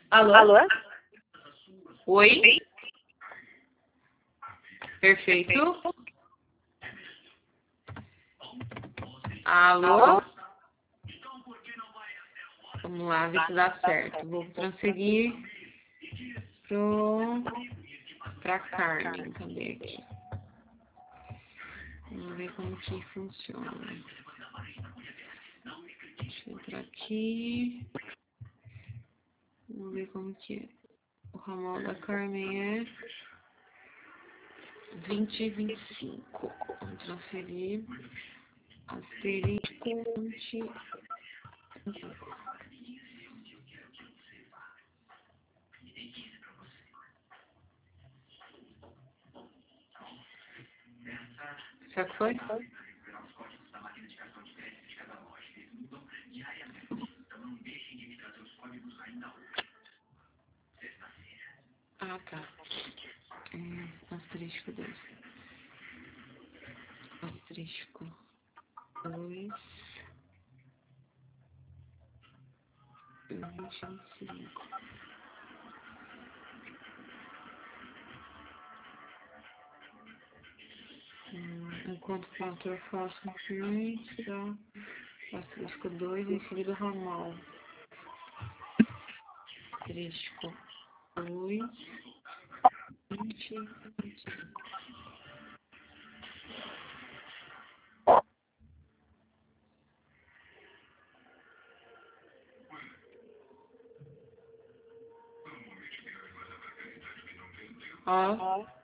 Alô? Alô? Oi? Perfeito. Alô? Vamos lá, ver se dá certo. Vou transferir pra Carmen. Cadê aqui? Vamos ver como que funciona. Deixa eu entrar aqui. Vamos ver como que é. O ramal da Carmen é 2025. Vamos transferir. Asterisco 20. Será que foi? Ah, tá. Asterisco 2. Asterisco 2. 25. Enquanto plantor faço influência. Asterisco 2, inserido ramal. Asterisco 2, 20, 25. Ó.